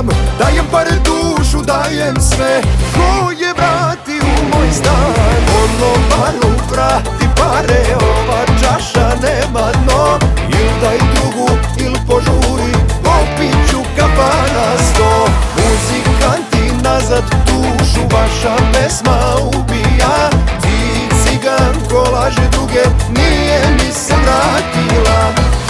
znam, dajem pare, dušu, dajem sve. Ko je vrati u moj stan? Konobaru vrati pare, ova čaša nema dno. Il daj drugu, il požuri, popit ću kafana 100. Muzikanti nazad, dušu vaša pesma ubija. Ti cigan ko laže druge, nije mi se vratila.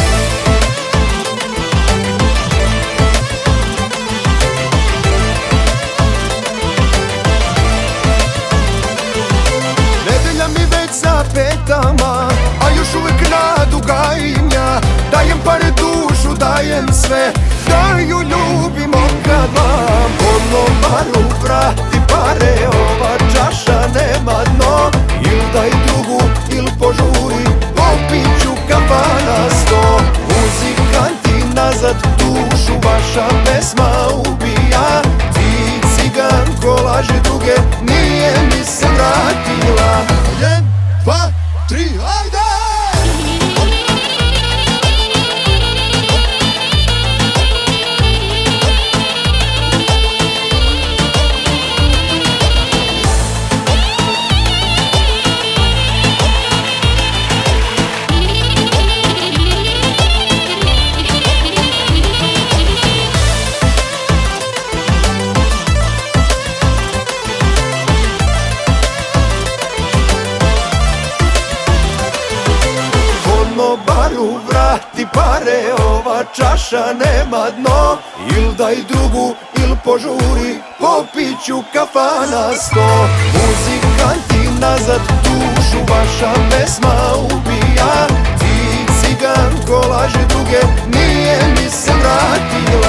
Nedelja mi već za petama, a još uvek nadu gajim ja. Dajem pare, dušu, dajem sve, da ju ljubimo kad vam. Konobaru vrati pare, ova čaša nema dno. Il daj drugu, il požuri, popit ću kafana 100. Muzikanti nazad, dušu vaša pesma ubija. Ti cigan ko laže druge, nije mi se vratila. 1, 2, 3, ajde! Konobaru vrati pare, ova čaša nema dno. Il daj drugu, il požuri, popit ću kafana 100. Muzikanti nazad, dušu vaša pesma ubija. Ti cigan ko laže druge, nije mi se vratila.